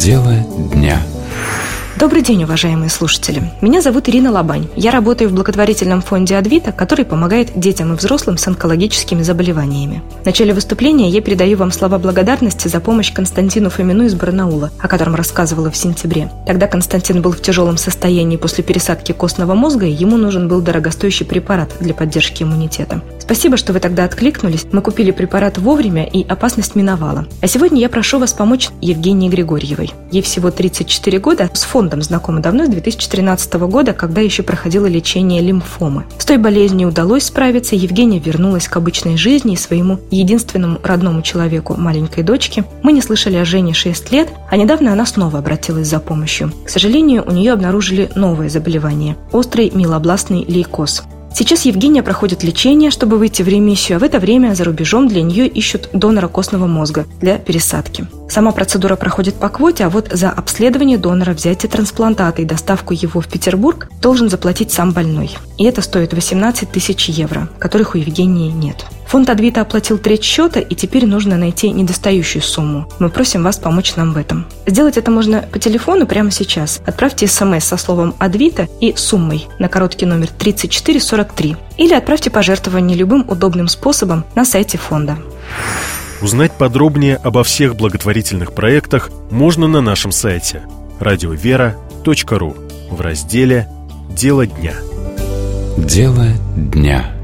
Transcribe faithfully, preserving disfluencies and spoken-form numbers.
Дело дня. Добрый день, уважаемые слушатели. Меня зовут Ирина Лобань. Я работаю в благотворительном фонде «Адвита», который помогает детям и взрослым с онкологическими заболеваниями. В начале выступления я передаю вам слова благодарности за помощь Константину Фомину из Барнаула, о котором рассказывала в сентябре. Тогда Константин был в тяжелом состоянии после пересадки костного мозга, и ему нужен был дорогостоящий препарат для поддержки иммунитета. Спасибо, что вы тогда откликнулись. Мы купили препарат вовремя, и опасность миновала. А сегодня я прошу вас помочь Евгении Григорьевой. Ей всего тридцать четыре года, с фондом знакома давно, с две тысячи тринадцатого года, когда еще проходило лечение лимфомы. С той болезнью удалось справиться, Евгения вернулась к обычной жизни и своему единственному родному человеку, маленькой дочке. Мы не слышали о Жене шесть лет, а недавно она снова обратилась за помощью. К сожалению, у нее обнаружили новое заболевание – острый миелобластный лейкоз. Сейчас Евгения проходит лечение, чтобы выйти в ремиссию, а в это время за рубежом для нее ищут донора костного мозга для пересадки. Сама процедура проходит по квоте, а вот за обследование донора, взятие трансплантата и доставку его в Петербург должен заплатить сам больной. И это стоит восемнадцать тысяч евро, которых у Евгении нет. Фонд «Адвита» оплатил треть счета, и теперь нужно найти недостающую сумму. Мы просим вас помочь нам в этом. Сделать это можно по телефону прямо сейчас. Отправьте смс со словом «Адвита» и суммой на короткий номер тридцать четыре сорок три. Или отправьте пожертвование любым удобным способом на сайте фонда. Узнать подробнее обо всех благотворительных проектах можно на нашем сайте радиовера точка ру в разделе «Дело дня». Дело дня.